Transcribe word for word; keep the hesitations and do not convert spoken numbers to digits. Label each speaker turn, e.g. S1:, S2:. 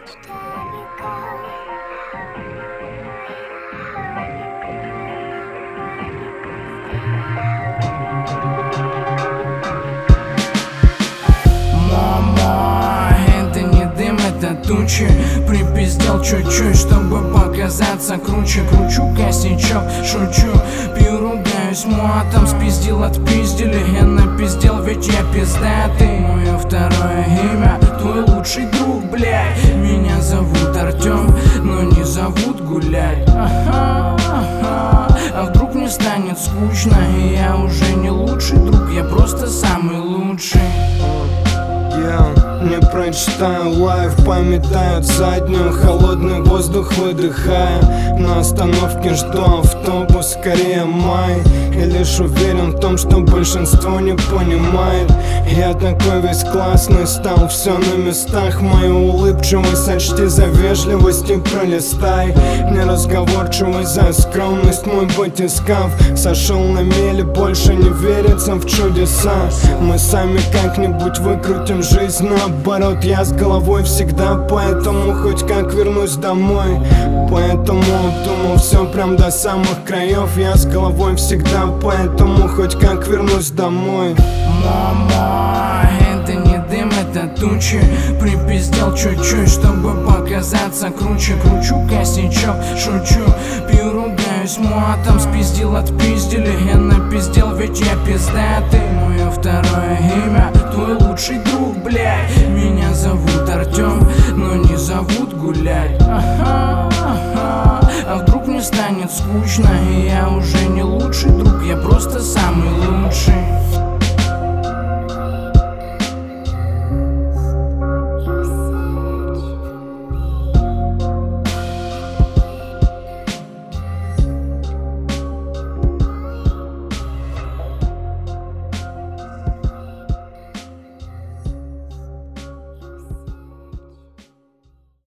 S1: Мама, это не дым, это тучи. Припиздел чуть-чуть, чтобы показаться круче. Кручу косячок, шучу, пью, ругаюсь матом. Спиздил, отпиздили, я напиздел, ведь я пиздатый. Мое второе имя, твой лучший друг, блядь. Меня зовут Артем, но не зовут гулять. Ага, ага. А вдруг мне станет скучно, и я уже не лучший друг, я просто самый лучший.
S2: Я не прочитаю лайв, пометают заднюю, холодный воздух выдыхая. На остановке жду автобус, скорее май. И лишь уверен в том, что большинство не понимает. Я такой весь классный стал, все на местах. Мою улыбчивость сочти за вежливость и пролистай. Неразговорчивость за скромность, мой батискаф сошел на мели, больше не верится в чудеса. Мы сами как-нибудь выкрутим жизнь наоборот. Я с головой всегда, поэтому хоть как вернусь домой. Поэтому думал все прям до самых краев. Я с головой всегда, поэтому хоть как вернусь домой.
S1: Мама, это не дым, это тучи. Припиздел чуть-чуть, чтобы показаться круче. Кручу косячок, шучу, пью, ругаюсь матом. Спиздил, отпиздили, я напиздел, ведь я пиздатый. Мое второе имя, твой лучший друг, блядь. Меня зовут Артем, но не зовут гулять. Ага, ага. А вдруг мне станет скучно, и я уже не лучший друг, я просто самый лучший.